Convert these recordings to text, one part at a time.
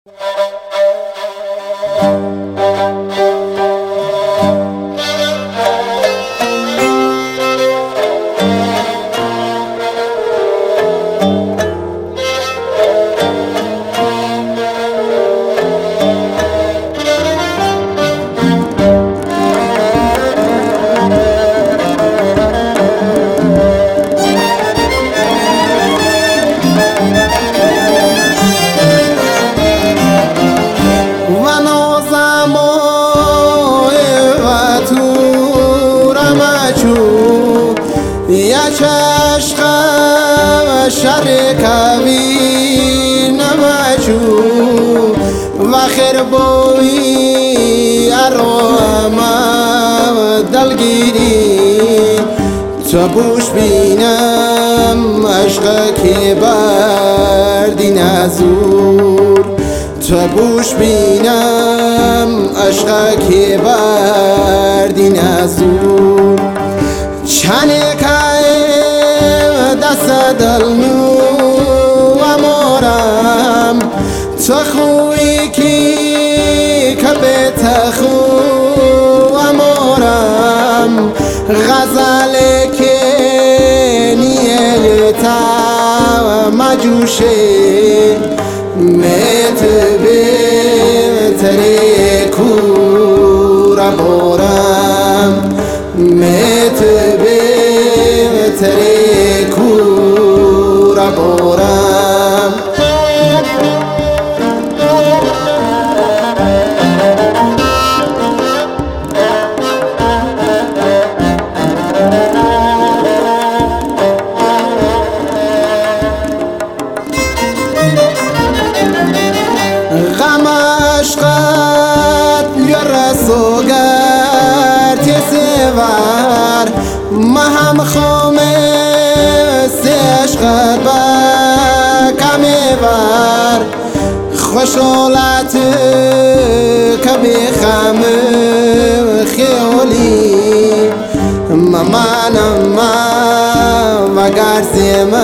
عشق شرکوی نمجو و خیر بوی ارام دلگیری تو بوش بینم عشق که بردی نزور تو بوش بینم عشق که بردی نزور چنه که دست دل نو امارم تو خوی کی که به تخو امارم غزل که نیتا مجوشه مت به تری کور بارم مت به تری کور بارم غم عشقت یرسوگر تسوار مهم خامه عشقت با کمیوار خوشولت کبی خم خیولی ممانم و گرزیم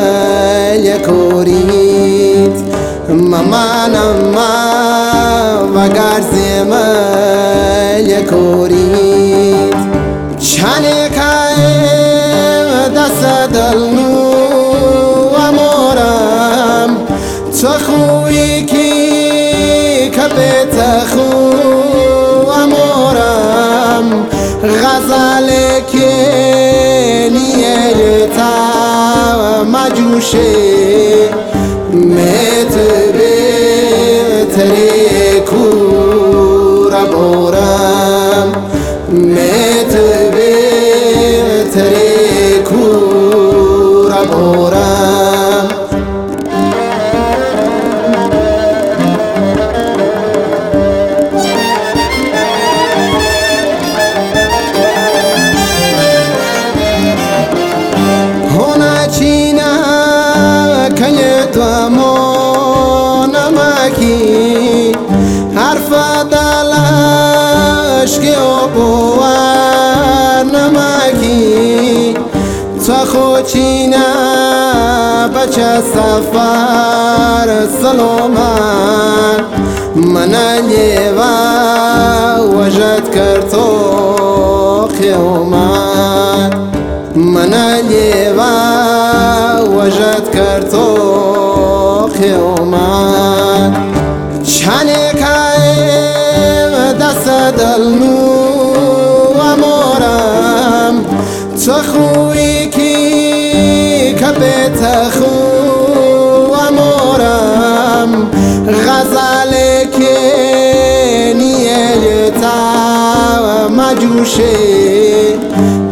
یکورید ممانم و گرزیم یکورید چنه که دست دل نو امارم تو خوی کی که به تخو امارم غزل که نیتا مجوشه مت به تری کور بارم مت به تری کور بارم هونه چینا که تو نمکی حرف دلش که بوار نمکی تو خوچینا بچه سفر سلومان من لیوا وجد کرتو خیومان من لیوا وجد کرتو خیومان چنه که دست دل نو امارم تو خوی کی که به تخو امارم غزل که نیتا مجوشه